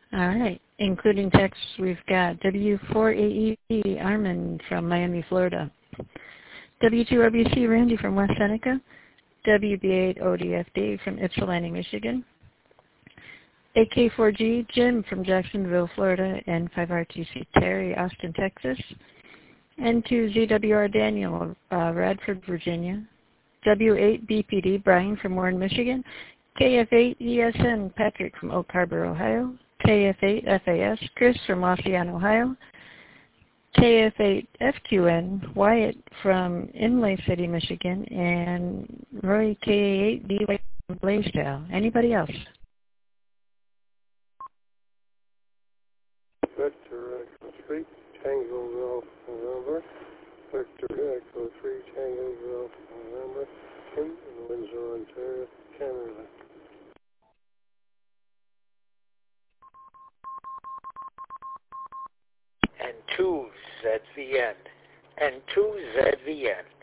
All right. Including text, we've got W4AEP Armin from Miami, Florida. W2RBC Randy from West Seneca. WB8ODF Dave from Ypsilanti, Michigan. AK4G Jim from Jacksonville, Florida. And 5RTC Terry, Austin, Texas. N2ZWR Daniel, Radford, Virginia. W8BPD Brian from Warren, Michigan. KF8ESN Patrick from Oak Harbor, Ohio. KF8FAS Chris from Ossian, Ohio. KF8FQN Wyatt from Imlay City, Michigan. And Roy KA8D from Blaisdell. Anybody else? Vector Echo 3 Tango Golf November. Vector Echo 3 Tango Golf November. Kim in Windsor, Ontario, Canada. And 2ZVN. And 2ZVN.